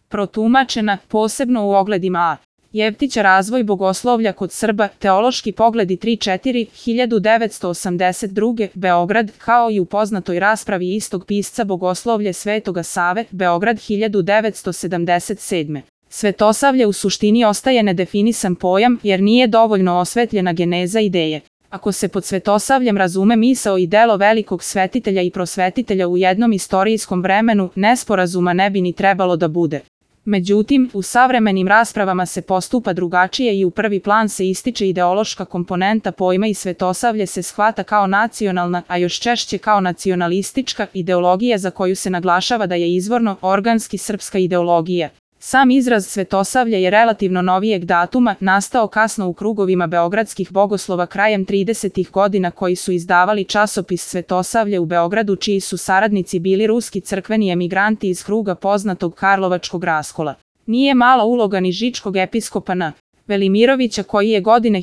protumačena, posebno u ogledima A. Jevtića Razvoj bogoslovlja kod Srba, Teološki pogledi 3-4, 1982, Beograd, kao i u poznatoj raspravi istog pisca Bogoslovlje Svetoga Save, Beograd 1977. Svetosavlje u suštini ostaje nedefinisan pojam jer nije dovoljno osvetljena geneza ideje. Ako se pod svetosavljem razume misao i delo velikog svetitelja i prosvetitelja u jednom istorijskom vremenu, nesporazuma ne bi ni trebalo da bude. Međutim, u savremenim raspravama se postupa drugačije i u prvi plan se ističe ideološka komponenta pojma i svetosavlje se shvata kao nacionalna, a još češće kao nacionalistička ideologija za koju se naglašava da je izvorno organski srpska ideologija. Sam izraz svetosavlje je relativno novijeg datuma, nastao kasno u krugovima beogradskih bogoslova krajem 30. godina koji su izdavali časopis Svetosavlje u Beogradu čiji su saradnici bili ruski crkveni emigranti iz kruga poznatog Karlovačkog raskola. Nije mala uloga ni žičkog episkopa N. Velimirovića koji je godine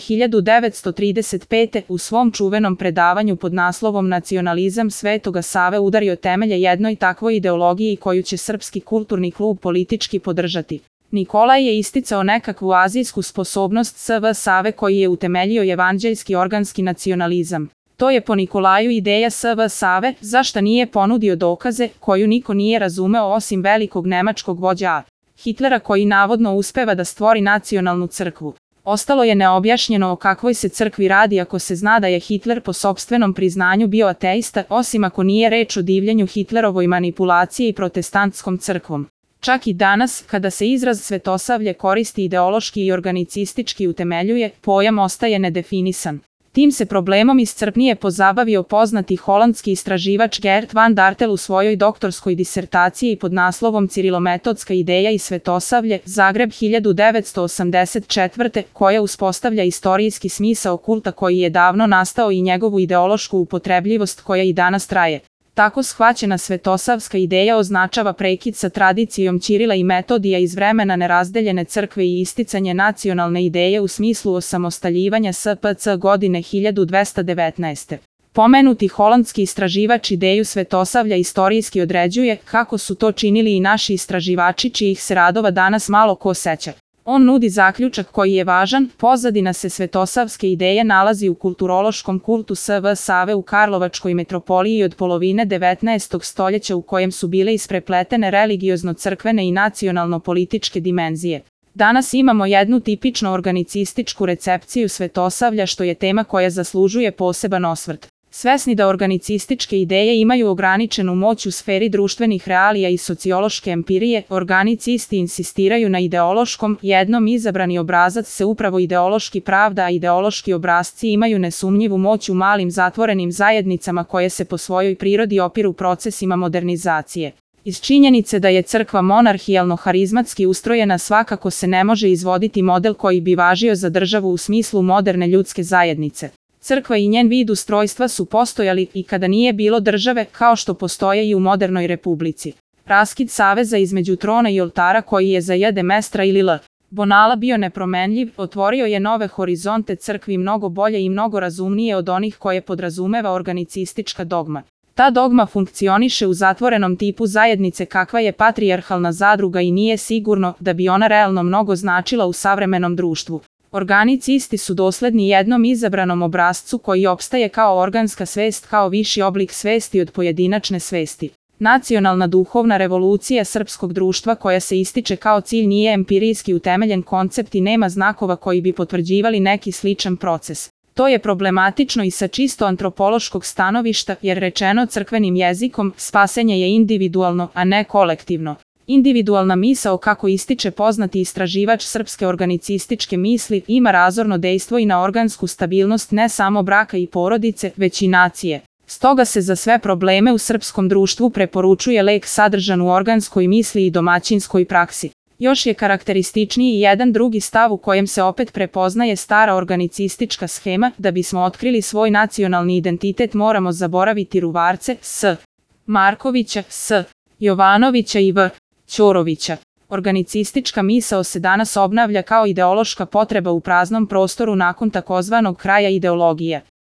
1935. u svom čuvenom predavanju pod naslovom Nacionalizam Svetoga Save udario temelje jednoj takvoj ideologiji koju će Srpski kulturni klub politički podržati. Nikolaj je isticao nekakvu azijsku sposobnost SV Save koji je utemeljio evanđeljski organski nacionalizam. To je po Nikolaju ideja SV Save, zašta nije ponudio dokaze, koju niko nije razumeo osim velikog nemačkog vođa A. Hitlera koji navodno uspeva da stvori nacionalnu crkvu. Ostalo je neobjašnjeno o kakvoj se crkvi radi ako se zna da je Hitler po sopstvenom priznanju bio ateista, osim ako nije reč o divljenju Hitlerovoj manipulaciji i protestantskom crkvom. Čak i danas, kada se izraz svetosavlje koristi ideološki i organicistički utemeljuje, pojam ostaje nedefinisan. Tim se problemom iscrpnije pozabavio poznati holandski istraživač Gert van Dartel u svojoj doktorskoj disertaciji pod naslovom Cirilometodska ideja i svetosavlje, Zagreb 1984. koja uspostavlja istorijski smisao kulta koji je davno nastao i njegovu ideološku upotrebljivost koja i danas traje. Tako shvaćena svetosavska ideja označava prekid sa tradicijom Ćirila i Metodija iz vremena nerazdeljene crkve i isticanje nacionalne ideje u smislu osamostaljivanja SPC godine 1219. Pomenuti holandski istraživač ideju svetosavlja istorijski određuje kako su to činili i naši istraživači čijih se radova danas malo ko seća. On nudi zaključak koji je važan, pozadina se svetosavske ideje nalazi u kulturološkom kultu SV Save u Karlovačkoj metropoliji od polovine 19. stoljeća u kojem su bile isprepletene religiozno-crkvene i nacionalno-političke dimenzije. Danas imamo jednu tipično organicističku recepciju svetosavlja što je tema koja zaslužuje poseban osvrt. Svesni da organicističke ideje imaju ograničenu moć u sferi društvenih realija i sociološke empirije, organicisti insistiraju na ideološkom, jednom izabrani obrazac se upravo ideološki pravda, a ideološki obrazci imaju nesumnjivu moć u malim zatvorenim zajednicama koje se po svojoj prirodi opiru procesima modernizacije. Iz činjenice da je crkva monarhijalno-harizmatski ustrojena svakako se ne može izvoditi model koji bi važio za državu u smislu moderne ljudske zajednice. Crkva i njen vid ustrojstva su postojali i kada nije bilo države, kao što postoje i u modernoj republici. Raskid saveza između trona i oltara koji je za J.D. Mestra ili L. Bonala bio nepromenljiv, otvorio je nove horizonte crkvi mnogo bolje i mnogo razumnije od onih koje podrazumeva organicistička dogma. Ta dogma funkcioniše u zatvorenom tipu zajednice kakva je patrijarhalna zadruga i nije sigurno da bi ona realno mnogo značila u savremenom društvu. Organicisti su dosledni jednom izabranom obrascu koji opstaje kao organska svest kao viši oblik svesti od pojedinačne svesti. Nacionalna duhovna revolucija srpskog društva koja se ističe kao cilj nije empirijski utemeljen koncept i nema znakova koji bi potvrđivali neki sličan proces. To je problematično i sa čisto antropološkog stanovišta jer rečeno crkvenim jezikom spasenje je individualno, a ne kolektivno. Individualna misao, kako ističe poznati istraživač srpske organicističke misli, ima razorno dejstvo i na organsku stabilnost ne samo braka i porodice, već i nacije. Stoga se za sve probleme u srpskom društvu preporučuje lek sadržan u organskoj misli i domaćinskoj praksi. Još je karakterističniji jedan drugi stav u kojem se opet prepoznaje stara organicistička schema, da bismo otkrili svoj nacionalni identitet moramo zaboraviti Ruvarce, S. Markovića, S. Jovanovića i V. Ćorovića. Organicistička misao se danas obnavlja kao ideološka potreba u praznom prostoru nakon takozvanog kraja ideologije.